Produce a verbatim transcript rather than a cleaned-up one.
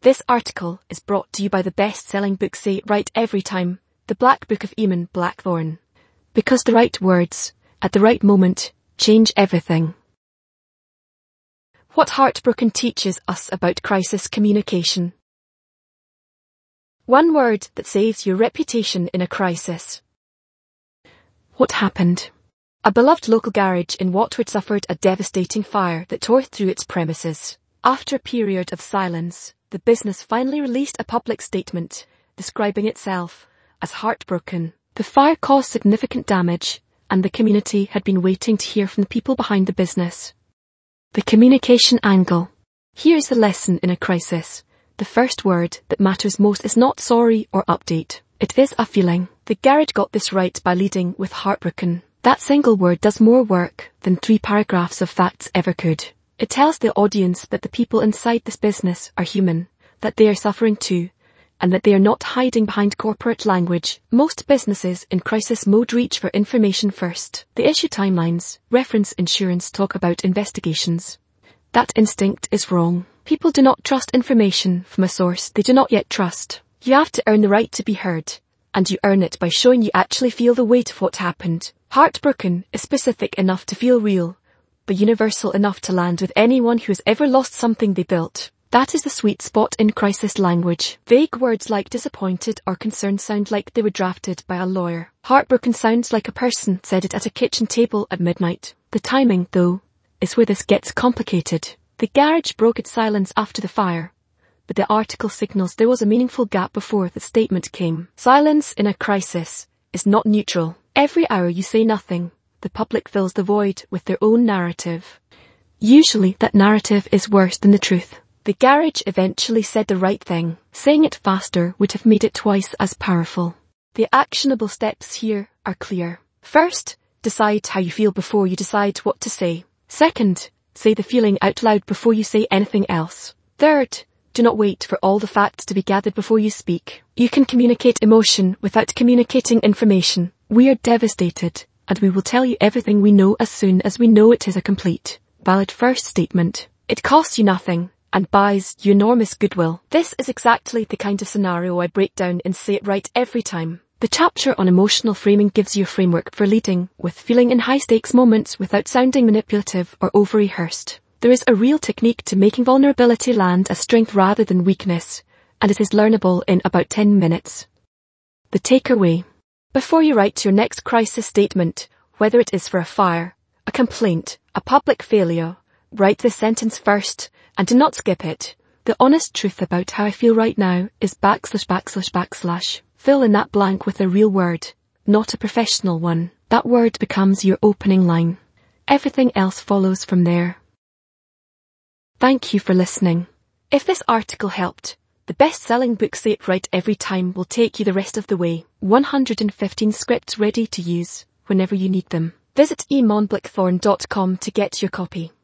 This article is brought to you by the best-selling book Say It Right Every Time, The Black Book of Eamon Blackthorne. Because the right words, at the right moment, change everything. What Heartbroken teaches us about crisis communication. One word that saves your reputation in a crisis. What happened? A beloved local garage in Watford suffered a devastating fire that tore through its premises. After a period of silence, the business finally released a public statement, describing itself as heartbroken. The fire caused significant damage, and the community had been waiting to hear from the people behind the business. The communication angle. Here's the lesson in a crisis. The first word that matters most is not sorry or update. It is a feeling. The garage got this right by leading with heartbroken. That single word does more work than three paragraphs of facts ever could. It tells the audience that the people inside this business are human, that they are suffering too, and that they are not hiding behind corporate language. Most businesses in crisis mode reach for information first. They issue timelines, reference insurance, talk about investigations. That instinct is wrong. People do not trust information from a source they do not yet trust. You have to earn the right to be heard, and you earn it by showing you actually feel the weight of what happened. Heartbroken is specific enough to feel real, but universal enough to land with anyone who has ever lost something they built. That is the sweet spot in crisis language. Vague words like disappointed or concerned sound like they were drafted by a lawyer. Heartbroken sounds like a person said it at a kitchen table at midnight. The timing, though, is where this gets complicated. The garage broke its silence after the fire, but the article signals there was a meaningful gap before the statement came. Silence in a crisis is not neutral. Every hour you say nothing, the public fills the void with their own narrative. Usually that narrative is worse than the truth. The garage eventually said the right thing. Saying it faster would have made it twice as powerful. The actionable steps here are clear. First, decide how you feel before you decide what to say. Second, say the feeling out loud before you say anything else. Third, do not wait for all the facts to be gathered before you speak. You can communicate emotion without communicating information. We are devastated, and we will tell you everything we know as soon as we know it is a complete, valid first statement. It costs you nothing and buys you enormous goodwill. This is exactly the kind of scenario I break down in Say It Right Every Time. The chapter on emotional framing gives you a framework for leading with feeling in high-stakes moments without sounding manipulative or over-rehearsed. There is a real technique to making vulnerability land as strength rather than weakness, and it is learnable in about ten minutes. The takeaway. Before you write your next crisis statement, whether it is for a fire, a complaint, a public failure, write this sentence first and do not skip it. The honest truth about how I feel right now is backslash backslash backslash. Fill in that blank with a real word, not a professional one. That word becomes your opening line. Everything else follows from there. Thank you for listening. If this article helped, the best-selling book Say It Right Every Time will take you the rest of the way. one hundred fifteen scripts ready to use whenever you need them. Visit eamon blackthorne dot com to get your copy.